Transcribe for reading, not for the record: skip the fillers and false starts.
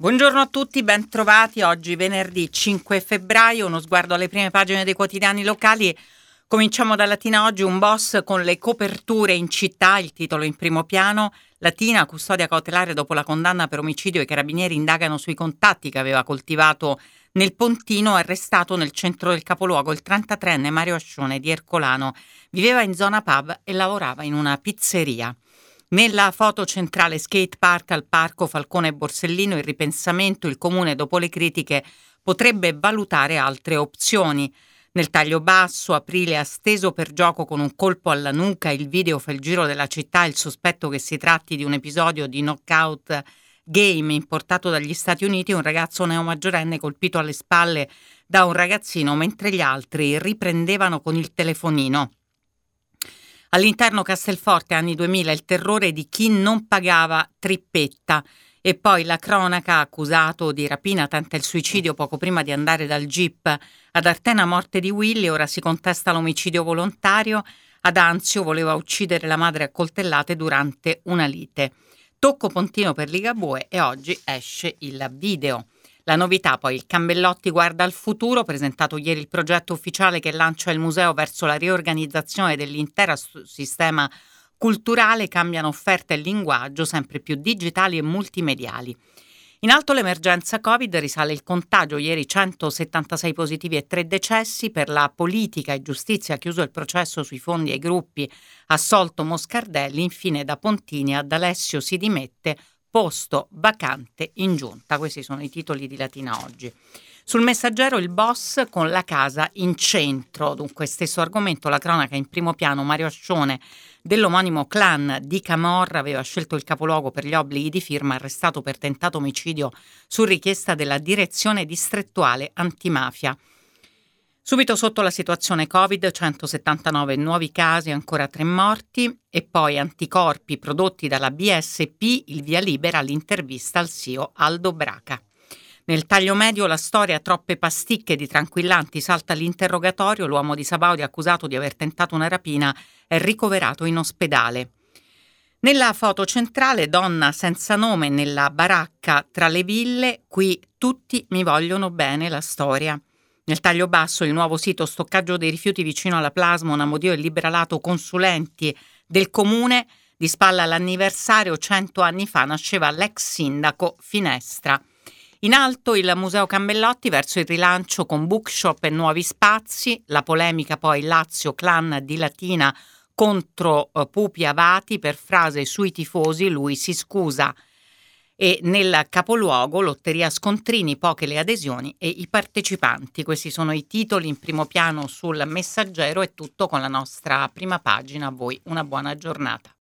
Buongiorno a tutti, ben trovati. Oggi venerdì 5 febbraio, uno sguardo alle prime pagine dei quotidiani locali. Cominciamo da Latina Oggi, un boss con le coperture in città, il titolo in primo piano. Latina, custodia cautelare dopo la condanna per omicidio, i carabinieri indagano sui contatti che aveva coltivato nel Pontino, arrestato nel centro del capoluogo il 33enne Mario Ascione di Ercolano. Viveva in zona pub e lavorava in una pizzeria. Nella foto centrale skate park al parco Falcone e Borsellino, il ripensamento, il comune dopo le critiche potrebbe valutare altre opzioni. Nel taglio basso, aprile ha steso per gioco con un colpo alla nuca, il video fa il giro della città, il sospetto che si tratti di un episodio di knockout game importato dagli Stati Uniti, un ragazzo neomaggiorenne colpito alle spalle da un ragazzino mentre gli altri riprendevano con il telefonino. All'interno Castelforte, anni 2000, il terrore di chi non pagava trippetta. E poi la cronaca, accusato di rapina, tenta il suicidio poco prima di andare dal GIP. Ad Artena morte di Willy, ora si contesta l'omicidio volontario. Ad Anzio voleva uccidere la madre a coltellate durante una lite. Tocco Pontino per Ligabue e oggi esce il video. La novità poi, il Cambellotti guarda al futuro, presentato ieri il progetto ufficiale che lancia il museo verso la riorganizzazione dell'intero sistema culturale, cambiano offerta e linguaggio sempre più digitali e multimediali. In alto l'emergenza Covid, risale il contagio, ieri 176 positivi e 3 decessi, per la politica e giustizia chiuso il processo sui fondi ai gruppi, assolto Moscardelli, infine da Pontini ad Alessio si dimette, posto vacante in giunta. Questi sono i titoli di Latina Oggi. Sul Messaggero il boss con la casa in centro, dunque stesso argomento, la cronaca in primo piano. Mario Ascione dell'omonimo clan di Camorra aveva scelto il capoluogo per gli obblighi di firma, arrestato per tentato omicidio su richiesta della direzione distrettuale antimafia. Subito sotto la situazione Covid, 179 nuovi casi, ancora 3 morti e poi anticorpi prodotti dalla BSP, il via libera all'intervista al CEO Aldo Braca. Nel taglio medio la storia, troppe pasticche di tranquillanti, salta l'interrogatorio, l'uomo di Sabaudia accusato di aver tentato una rapina è ricoverato in ospedale. Nella foto centrale, donna senza nome nella baracca tra le ville, qui tutti mi vogliono bene, la storia. Nel taglio basso il nuovo sito stoccaggio dei rifiuti vicino alla Plasmon, Amodio e Liberalato, consulenti del comune, di spalla all'anniversario, 100 anni fa nasceva l'ex sindaco Finestra. In alto il Museo Cambellotti verso il rilancio con bookshop e nuovi spazi, la polemica poi Lazio clan di Latina contro Pupi Avati per frase sui tifosi, lui si scusa. E nel capoluogo lotteria scontrini, poche le adesioni e i partecipanti. Questi sono i titoli in primo piano sul Messaggero. È tutto con la nostra prima pagina. A voi una buona giornata.